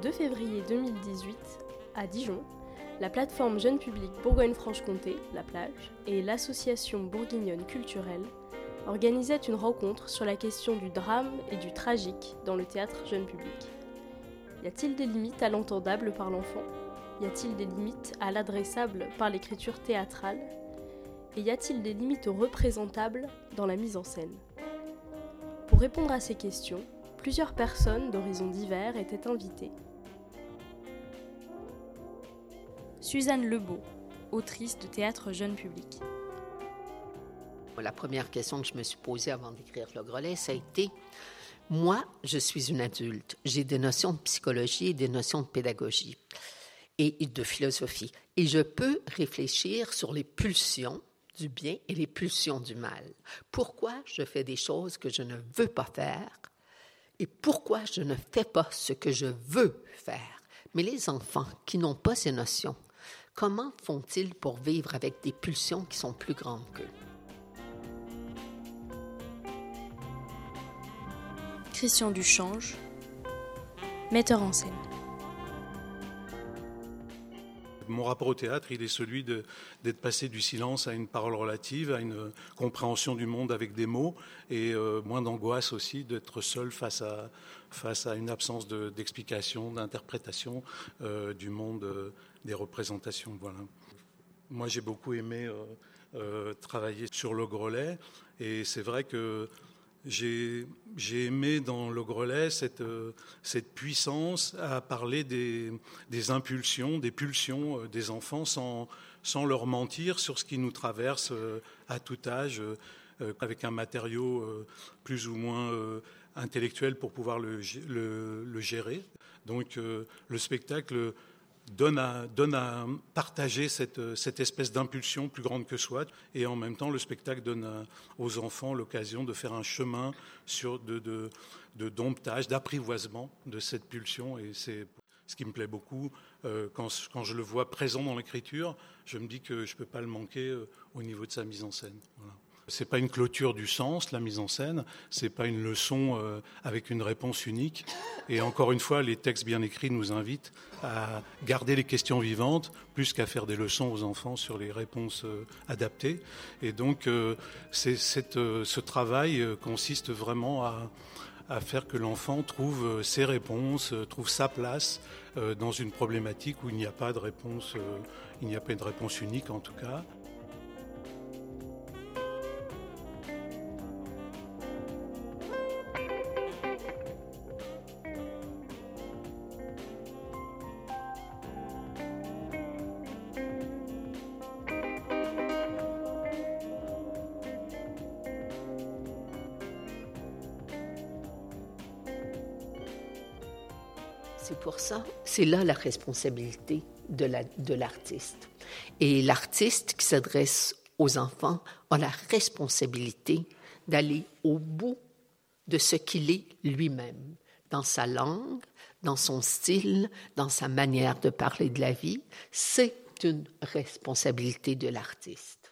2 février 2018, à Dijon, la plateforme Jeune Public Bourgogne-Franche-Comté, La Plage, et l'association bourguignonne culturelle organisaient une rencontre sur la question du drame et du tragique dans le théâtre jeune public. Y a-t-il des limites à l'entendable par l'enfant ? Y a-t-il des limites à l'adressable par l'écriture théâtrale ? Et y a-t-il des limites représentables dans la mise en scène ? Pour répondre à ces questions, plusieurs personnes d'horizons divers étaient invitées. Suzanne Lebeau, autrice de théâtre jeune public. La première question que je me suis posée avant d'écrire Le Grelet, ça a été, moi, je suis une adulte, j'ai des notions de psychologie et des notions de pédagogie et de philosophie. Et je peux réfléchir sur les pulsions du bien et les pulsions du mal. Pourquoi je fais des choses que je ne veux pas faire et pourquoi je ne fais pas ce que je veux faire. Mais les enfants qui n'ont pas ces notions, comment font-ils pour vivre avec des pulsions qui sont plus grandes qu'eux? Christian Duchange, metteur en scène. Mon rapport au théâtre, il est celui d'être passé du silence à une parole relative, à une compréhension du monde avec des mots, et moins d'angoisse aussi d'être seul face à une absence d'explication, d'interprétation du monde des représentations. Voilà. Moi, j'ai beaucoup aimé travailler sur Le Grelet, et c'est vrai que j'ai aimé dans Le Grelet cette puissance à parler des impulsions, des pulsions des enfants sans leur mentir sur ce qui nous traverse à tout âge, avec un matériau plus ou moins intellectuel pour pouvoir le gérer. Donc le spectacle donne à partager cette espèce d'impulsion plus grande que soi, et en même temps le spectacle donne aux enfants l'occasion de faire un chemin de domptage, d'apprivoisement de cette pulsion, et c'est ce qui me plaît beaucoup. Quand je le vois présent dans l'écriture, je me dis que je ne peux pas le manquer au niveau de sa mise en scène. Voilà. C'est pas une clôture du sens, la mise en scène, c'est pas une leçon avec une réponse unique. Et encore une fois, les textes bien écrits nous invitent à garder les questions vivantes plus qu'à faire des leçons aux enfants sur les réponses adaptées. Et donc, ce travail consiste vraiment à faire que l'enfant trouve ses réponses, trouve sa place dans une problématique où il n'y a pas de réponse, il n'y a pas de réponse unique en tout cas. C'est pour ça, c'est là la responsabilité de l'artiste. Et l'artiste qui s'adresse aux enfants a la responsabilité d'aller au bout de ce qu'il est lui-même, dans sa langue, dans son style, dans sa manière de parler de la vie. C'est une responsabilité de l'artiste.